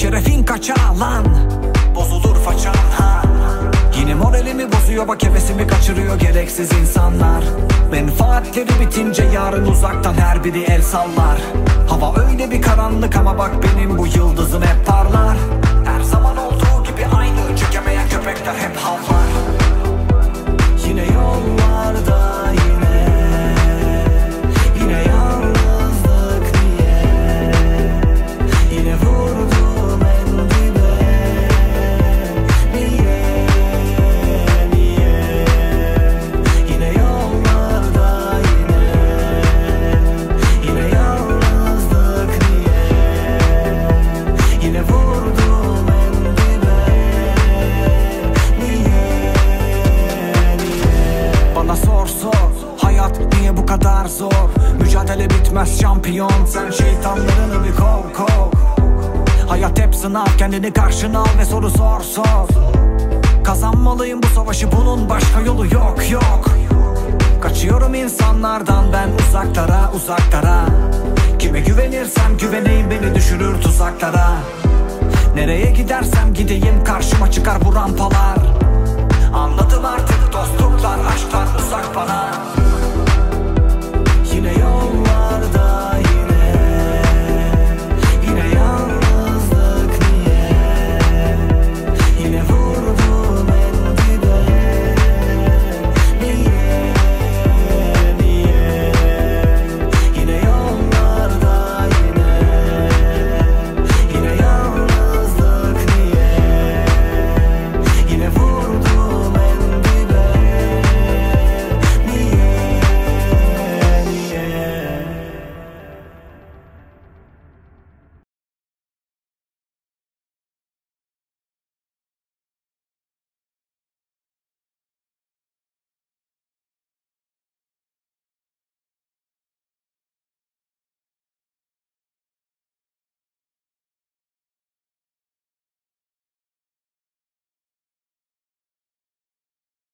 şerefin kaçar lan, bozulur façan ha. Yine moralimi bozuyor bak, hevesimi kaçırıyor gereksiz insanlar. Menfaatleri bitince yarın uzaktan her biri el sallar. Hava öyle bir karanlık ama bak benim bu yıldızım hep parlar. Her zaman olduğu gibi aynı, çekemeyen köpekler hep havlar. Yine yollarda yine yalnızlık niye? Yine vurdum en dibe. Niye? Yine yollarda yine yalnızlık niye? Yine vurdum en dibe. Niye? Bana sor hayat niye bu kadar zor? Mücadele bitmez şampiyon, sen şeytanlarını bir kov. Hayat hep sınav, kendini karşına al ve soru sor. Kazanmalıyım bu savaşı, bunun başka yolu yok. Kaçıyorum insanlardan ben uzaklara. Kime güvenirsem güveneyim beni düşürür tuzaklara. Nereye gidersem gideyim karşıma çıkar bu rampalar. Anladım artık dostluklar aşktan uzak bana.